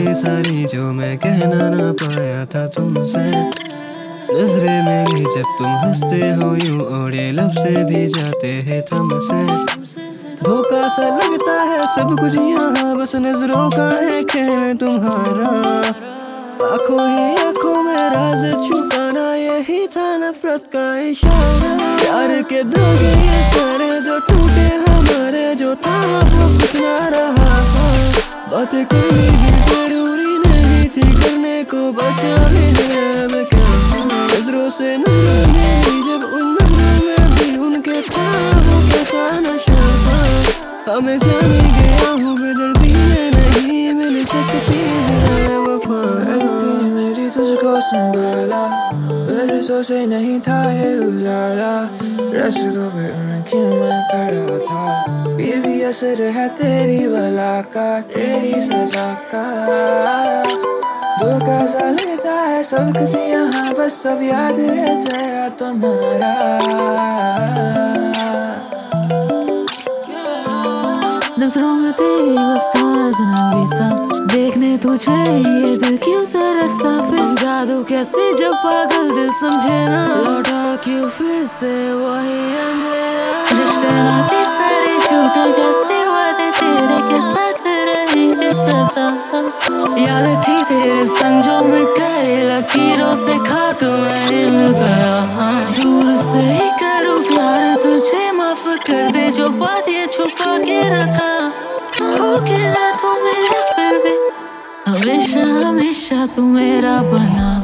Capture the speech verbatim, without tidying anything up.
बातें सारी जो मैं कहना ना पाया था तुमसे। नजरे में जब तुम हंसते हो यूं ओढ़े लब से भी जाते हैं तुमसे। धोखा सा लगता है सब कुछ यहाँ, बस नजरों का है खेल तुम्हारा। आँखों ही आँखों में राज छुपाना, यही था नफरत का इशारा। प्यार के धागे ये सारे जो टूटे हमारे, जो था वो कुछ ना रहा। बातें करनी भी जरूरी नहीं थी, करने को बचा भी है अब क्या। नजरों से नजरों में भी, जब उन नजरों में भी उनके था वो कैसा नशा था। हमें जाने गया हूँ बेदर्दी में नहीं मिल सकती है वफा। मेरी तुझको संभाला, बरसों से नहीं था ये उजाला। रास्तों पे उनकी मैं खड़ा था, ये भी असर है तेरी बला का, तेरी सजा का। धोखा सा लेता है सब कुछ यहाँ, बस सब याद है तेरा तुम्हारा। नजरों में तेरी बसता अजनबी सा, देखने तुझे ये दिल क्यों तरसता। फिर जादू कैसे जब पागल दिल समझे ना, लौटा क्यों फिर से वही अंधेरा। रिश्ते नाते सारे झूठे जैसे वादे तेरे के साथ रहेंगे सदा। याद थी तेरे संग जो मिट गए, लकीरों से खाक में मिल गया। दूर से ही करूँ प्यार तुझे, माफ कर दे जो बात ये छुपा के रखा। हो के ना तू मेरा फिर भी, हमेशा हमेशा तू मेरा बना।